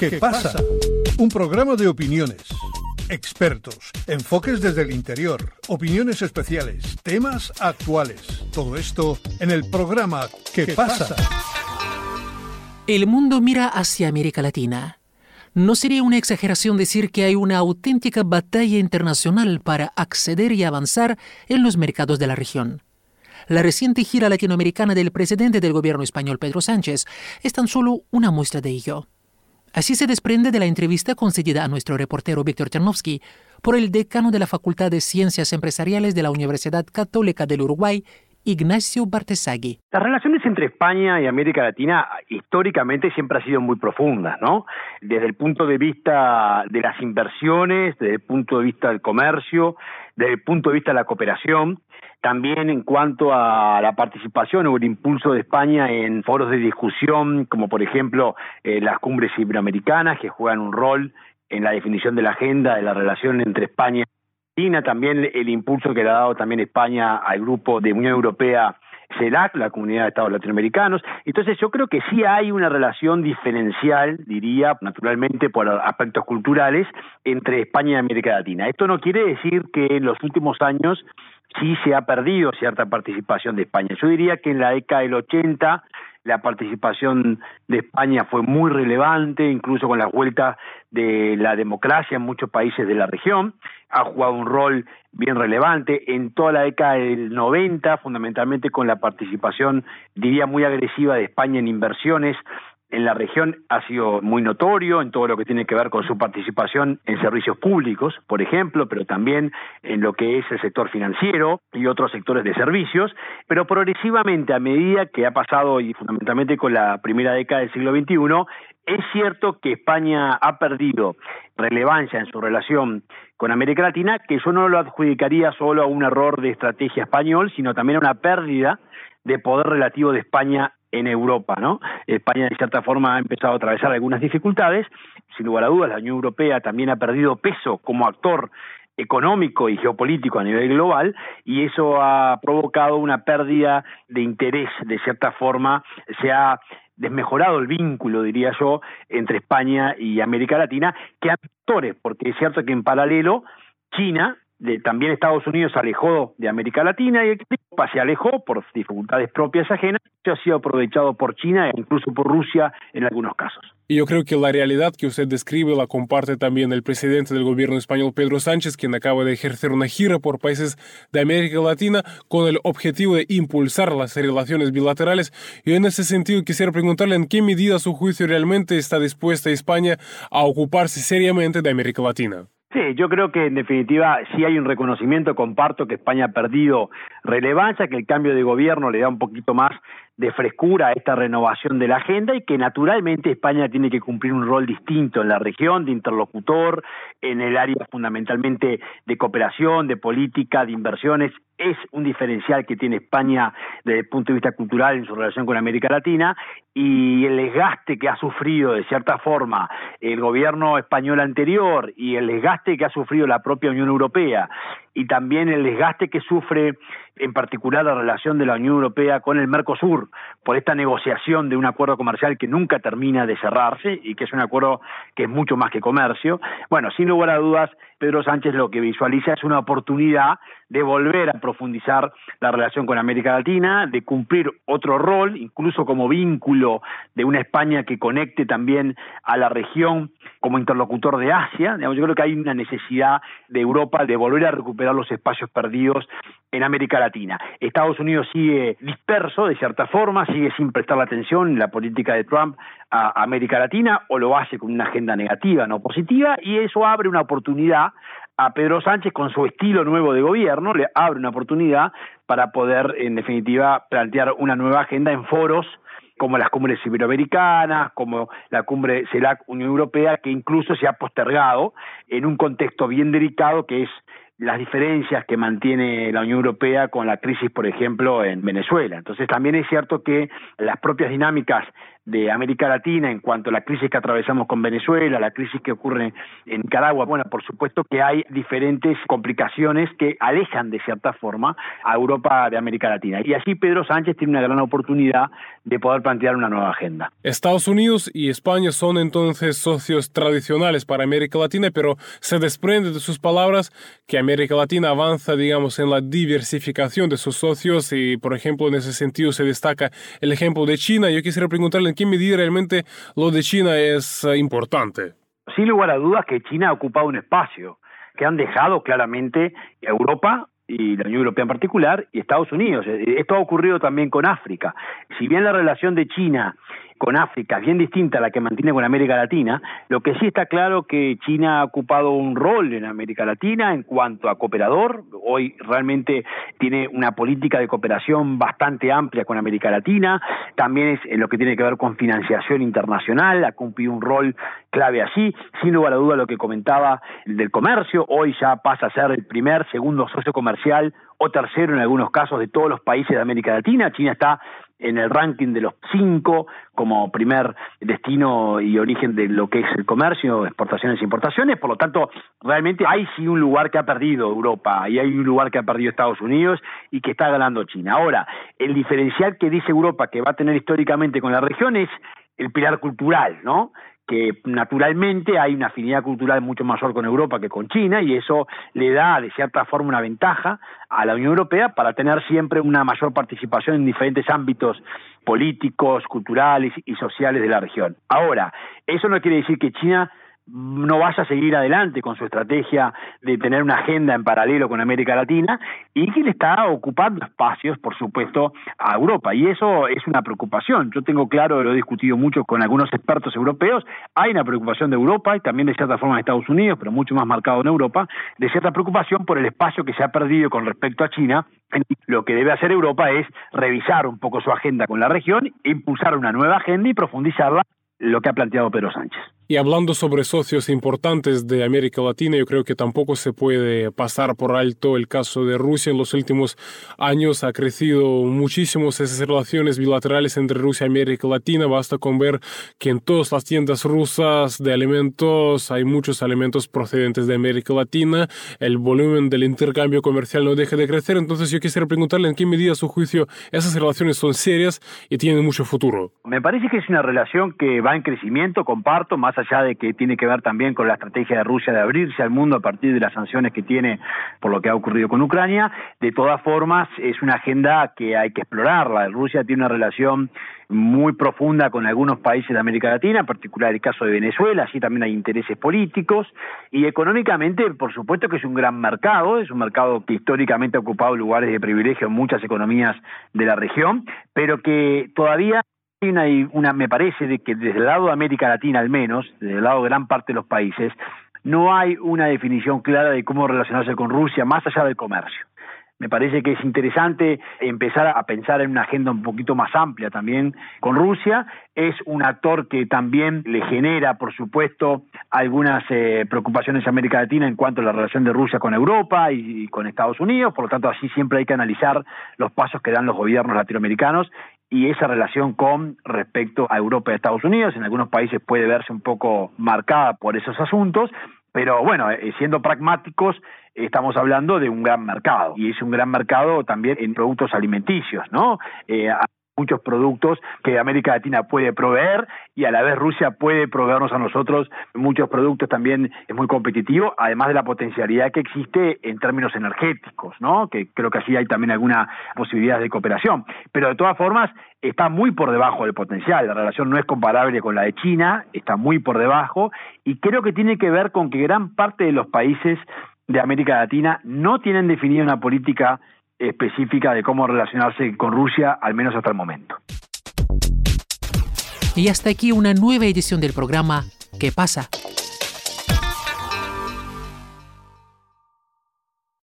¿Qué pasa? Un programa de opiniones, expertos, enfoques desde el interior, opiniones especiales, temas actuales. Todo esto en el programa ¿Qué pasa? El mundo mira hacia América Latina. No sería una exageración decir que hay una auténtica batalla internacional para acceder y avanzar en los mercados de la región. La reciente gira latinoamericana del presidente del gobierno español, Pedro Sánchez, es tan solo una muestra de ello. Así se desprende de la entrevista concedida a nuestro reportero Víctor Ternovsky por el decano de la Facultad de Ciencias Empresariales de la Universidad Católica del Uruguay, Ignacio Bartesagui. Las relaciones entre España y América Latina históricamente siempre han sido muy profundas, ¿no? Desde el punto de vista de las inversiones, desde el punto de vista del comercio, desde el punto de vista de la cooperación, también en cuanto a la participación o el impulso de España en foros de discusión, como por ejemplo las cumbres iberoamericanas, que juegan un rol en la definición de la agenda de la relación entre España y Argentina, también el impulso que le ha dado también España al grupo de Unión Europea CELAC, la Comunidad de Estados Latinoamericanos. Entonces yo creo que sí hay una relación diferencial, diría, naturalmente por aspectos culturales, entre España y América Latina. Esto no quiere decir que en los últimos años sí se ha perdido cierta participación de España. Yo diría que en la década del 80 la participación de España fue muy relevante, incluso con la vuelta de la democracia en muchos países de la región. Ha jugado un rol bien relevante en toda la década del 90, fundamentalmente con la participación, diría, muy agresiva de España en inversiones en la región. Ha sido muy notorio en todo lo que tiene que ver con su participación en servicios públicos, por ejemplo, pero también en lo que es el sector financiero y otros sectores de servicios, pero progresivamente, a medida que ha pasado y fundamentalmente con la primera década del siglo XXI, es cierto que España ha perdido relevancia en su relación con América Latina, que yo no lo adjudicaría solo a un error de estrategia español, sino también a una pérdida de poder relativo de España en Europa, ¿no? España, de cierta forma, ha empezado a atravesar algunas dificultades. Sin lugar a dudas, la Unión Europea también ha perdido peso como actor económico y geopolítico a nivel global, y eso ha provocado una pérdida de interés, de cierta forma. Se ha desmejorado el vínculo, diría yo, entre España y América Latina, que actores, porque es cierto que en paralelo China, también Estados Unidos, se alejó de América Latina y Europa se alejó por dificultades propias ajenas. Eso ha sido aprovechado por China e incluso por Rusia en algunos casos. Y yo creo que la realidad que usted describe la comparte también el presidente del gobierno español, Pedro Sánchez, quien acaba de ejercer una gira por países de América Latina con el objetivo de impulsar las relaciones bilaterales. Y en ese sentido quisiera preguntarle en qué medida, a su juicio, realmente está dispuesta España a ocuparse seriamente de América Latina. Sí, yo creo que en definitiva sí hay un reconocimiento, comparto que España ha perdido relevancia, que el cambio de gobierno le da un poquito más de frescura a esta renovación de la agenda y que naturalmente España tiene que cumplir un rol distinto en la región, de interlocutor, en el área fundamentalmente de cooperación, de política, de inversiones. Es un diferencial que tiene España desde el punto de vista cultural en su relación con América Latina, y el desgaste que ha sufrido de cierta forma el gobierno español anterior y el desgaste que ha sufrido la propia Unión Europea y también el desgaste que sufre en particular la relación de la Unión Europea con el Mercosur por esta negociación de un acuerdo comercial que nunca termina de cerrarse y que es un acuerdo que es mucho más que comercio. Bueno, sin lugar a dudas, Pedro Sánchez lo que visualiza es una oportunidad de volver a profundizar la relación con América Latina, de cumplir otro rol, incluso como vínculo de una España que conecte también a la región como interlocutor de Asia. Digamos, yo creo que hay una necesidad de Europa de volver a recuperar los espacios perdidos en América Latina. Estados Unidos sigue disperso, de cierta forma, sigue sin prestar la atención en la política de Trump a América Latina, o lo hace con una agenda negativa, no positiva, y eso abre una oportunidad a Pedro Sánchez, con su estilo nuevo de gobierno, le abre una oportunidad para poder, en definitiva, plantear una nueva agenda en foros como las cumbres iberoamericanas, como la cumbre CELAC-Unión Europea, que incluso se ha postergado en un contexto bien delicado, que es las diferencias que mantiene la Unión Europea con la crisis, por ejemplo, en Venezuela. Entonces también es cierto que las propias dinámicas de América Latina en cuanto a la crisis que atravesamos con Venezuela, la crisis que ocurre en Nicaragua. Bueno, por supuesto que hay diferentes complicaciones que alejan de cierta forma a Europa de América Latina. Y allí Pedro Sánchez tiene una gran oportunidad de poder plantear una nueva agenda. Estados Unidos y España son entonces socios tradicionales para América Latina, pero se desprende de sus palabras que América Latina avanza, digamos, en la diversificación de sus socios y, por ejemplo, en ese sentido se destaca el ejemplo de China. Yo quisiera preguntarle en qué medida realmente lo de China es importante. Sin lugar a dudas que China ha ocupado un espacio que han dejado claramente Europa y la Unión Europea en particular, y Estados Unidos. Esto ha ocurrido también con África. Si bien la relación de China con África es bien distinta a la que mantiene con América Latina, lo que sí está claro que China ha ocupado un rol en América Latina en cuanto a cooperador. Hoy realmente tiene una política de cooperación bastante amplia con América Latina, también es en lo que tiene que ver con financiación internacional, ha cumplido un rol clave allí. Sin lugar a duda lo que comentaba del comercio, hoy ya pasa a ser el primer, segundo socio comercial o tercero en algunos casos de todos los países de América Latina. China está en el ranking de los 5 como primer destino y origen de lo que es el comercio, exportaciones e importaciones. Por lo tanto, realmente hay sí un lugar que ha perdido Europa y hay un lugar que ha perdido Estados Unidos y que está ganando China. Ahora, el diferencial que dice Europa que va a tener históricamente con la región es el pilar cultural, ¿no? Que naturalmente hay una afinidad cultural mucho mayor con Europa que con China y eso le da de cierta forma una ventaja a la Unión Europea para tener siempre una mayor participación en diferentes ámbitos políticos, culturales y sociales de la región. Ahora, eso no quiere decir que China no vaya a seguir adelante con su estrategia de tener una agenda en paralelo con América Latina y que le está ocupando espacios, por supuesto, a Europa. Y eso es una preocupación. Yo tengo claro, lo he discutido mucho con algunos expertos europeos, hay una preocupación de Europa y también de cierta forma de Estados Unidos, pero mucho más marcado en Europa, de cierta preocupación por el espacio que se ha perdido con respecto a China. Lo que debe hacer Europa es revisar un poco su agenda con la región, impulsar una nueva agenda y profundizarla, lo que ha planteado Pedro Sánchez. Y hablando sobre socios importantes de América Latina, yo creo que tampoco se puede pasar por alto el caso de Rusia. En los últimos años ha crecido muchísimo esas relaciones bilaterales entre Rusia y América Latina. Basta con ver que en todas las tiendas rusas de alimentos hay muchos alimentos procedentes de América Latina. El volumen del intercambio comercial no deja de crecer. Entonces yo quisiera preguntarle en qué medida, a su juicio, esas relaciones son serias y tienen mucho futuro. Me parece que es una relación que va en crecimiento, comparto, más allá de que tiene que ver también con la estrategia de Rusia de abrirse al mundo a partir de las sanciones que tiene por lo que ha ocurrido con Ucrania. De todas formas, es una agenda que hay que explorarla. Rusia tiene una relación muy profunda con algunos países de América Latina, en particular el caso de Venezuela, allí también hay intereses políticos, y económicamente, por supuesto que es un gran mercado, es un mercado que históricamente ha ocupado lugares de privilegio en muchas economías de la región, pero que todavía me parece de que desde el lado de América Latina al menos, desde el lado de gran parte de los países, no hay una definición clara de cómo relacionarse con Rusia más allá del comercio. Me parece que es interesante empezar a pensar en una agenda un poquito más amplia también con Rusia. Es un actor que también le genera, por supuesto, algunas preocupaciones a América Latina en cuanto a la relación de Rusia con Europa y con Estados Unidos. Por lo tanto, así siempre hay que analizar los pasos que dan los gobiernos latinoamericanos y esa relación con respecto a Europa y Estados Unidos. En algunos países puede verse un poco marcada por esos asuntos, pero bueno, siendo pragmáticos, estamos hablando de un gran mercado, y es un gran mercado también en productos alimenticios, ¿no? Hay muchos productos que América Latina puede proveer y a la vez Rusia puede proveernos a nosotros muchos productos. También es muy competitivo, además de la potencialidad que existe en términos energéticos, ¿no? Que creo que así hay también alguna posibilidad de cooperación, pero de todas formas está muy por debajo del potencial. La relación no es comparable con la de China, está muy por debajo, y creo que tiene que ver con que gran parte de los países de América Latina no tienen definida una política específica de cómo relacionarse con Rusia, al menos hasta el momento. Y hasta aquí una nueva edición del programa ¿Qué pasa?